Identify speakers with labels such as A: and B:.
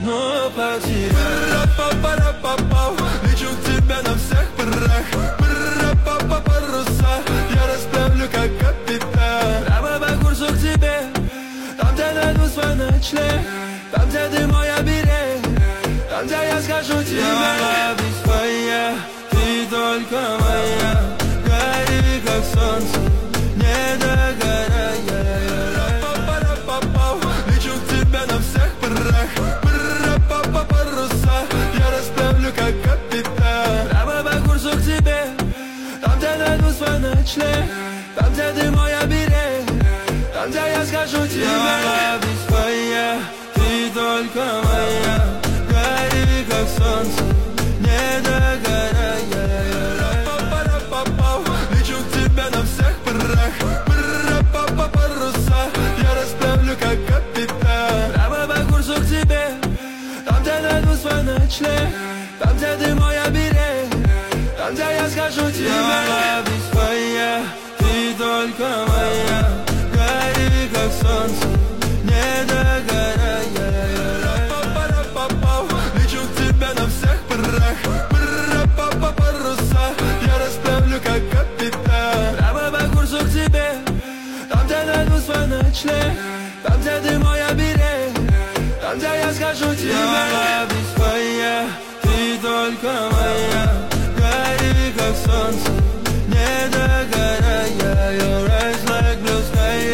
A: но потерял. Лечу к тебе на всех парах. Паруса я расправлю как капитан. Прямо по курсу к тебе, там, где найду свой ночлег, там, где ты мой оберег, там, где я скажу тебе: я весь твоя, ты только моя. Гори, как солнце, не догорай. Лечу к тебе на всех парах. Паруса я расправлю как капитан. Прямо по курсу к тебе, там, где найду свой ночлег, там, где ты мой оберег, там, где я скажу тебе: я весь твоя, ты только моя. Гори, как солнце, не догорай. Лечу к тебе на всех парах. Паруса я расправлю как капитан. Прямо по курсу к тебе, там, где найду свой ночлег, там, где ты мой оберег, там, где я скажу тебе: я весь твоя, ты только моя. Гори, как солнце, не догорай. Лечу к тебе на всех парах. Паруса я расправлю как капитан. Прямо по курсу к тебе, там, где найду свой ночлег, там, где ты мой оберег, там, где я скажу тебе: я весь твоя, ты только моя. Гори, как солнце, не догорай.